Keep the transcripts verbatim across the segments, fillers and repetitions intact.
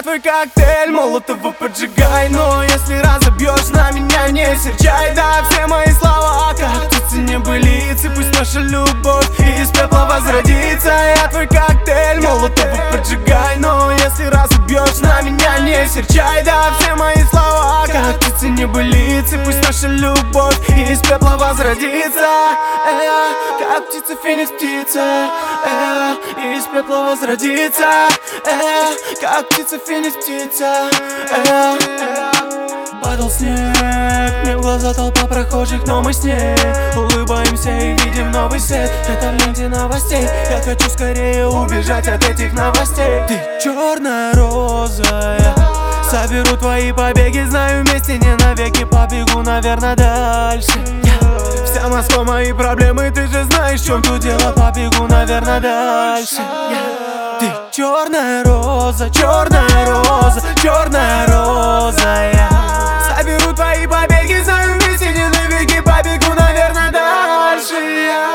твой коктейль, молотого поджигай. Но если разобьешь на меня, не серчай. Да, все мои слова, как птицы небылицы. Пусть наша любовь из пепла возродится. Я твой коктейль, молотого поджигай. Но если разобьешь на меня, не серчай. Да, все мои слова, как птицы небылицы. Пусть наша любовь из пепла возродится. Э, как птица, феникс, птица. Э, из пепла возродится. Э, как птица, феникс, птица. Э, э. Падал снег, мне в глаза толпа прохожих, но мы с ней улыбаемся и видим новый свет. Это в ленте новостей, я хочу скорее убежать от этих новостей. Ты черная роза, я соберу твои побеги, знаю, вместе не навеки. Побегу, наверное, дальше. Я, вся Москва мои проблемы, ты же знаешь, в чем тут дело. Побегу, наверное, дальше. Я, ты черная роза, черная роза, черная роза, я соберу твои побеги, знаю, вместе не навеки. Побегу, наверное, дальше. Я,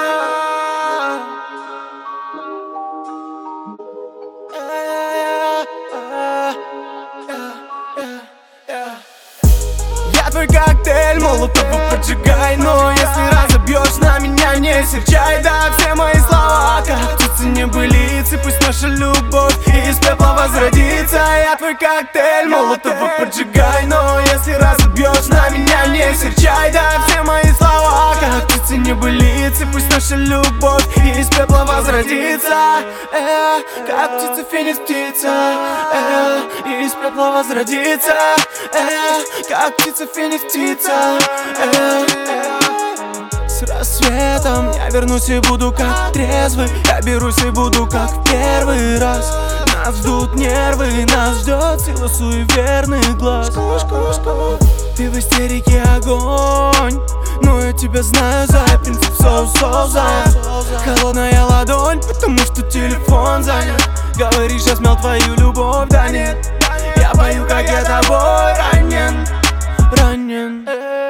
я твой коктейль, молотого поджигай. Но если разобьешь на меня, не серчай. Да, все мои слова, как птицы небылицы. Пусть наша любовь из пепла возродится. Я твой коктейль, молотого поджигай. Но если разобьешь на меня, не серчай. Да, все мои слова, как птицы небылицы. Пусть наша любовь из пепла возродится. Э, как птица, феникс, птица. Э, из пепла возродится. Э, как птица, феникс, птица. Э, э. С рассветом я вернусь и буду как трезвый. Я берусь и буду как в первый раз. Нас ждут нервы, нас ждет сила суеверных глаз. Ты в истерике огонь, но я тебя знаю за принцип соус-соуза. Холодная ладонь, потому что телефон занят. Говоришь, я смел твою любовь, да нет. Я пою, как я тобой ранен, ранен.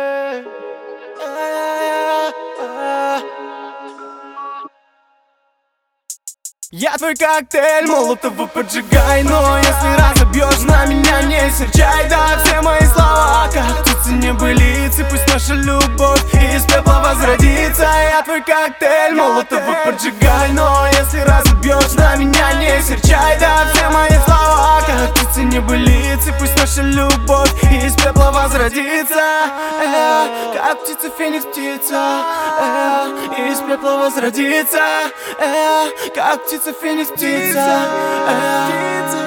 Я твой коктейль, молотого поджигай. Но если разобьешь на меня, не серчай. Да, все мои слова, как птицы небылицы. Пусть наша любовь из пепла возродится. Я твой коктейль, молотого поджигай. Но если разобьешь на меня, не серчай. Да, все мои слова, как птицы небылицы. Пусть наша любовь из пепла возродится. Э, как птица, феникс, птица. Э, из пепла возродится. Э, как птица, феникс, птица. Э,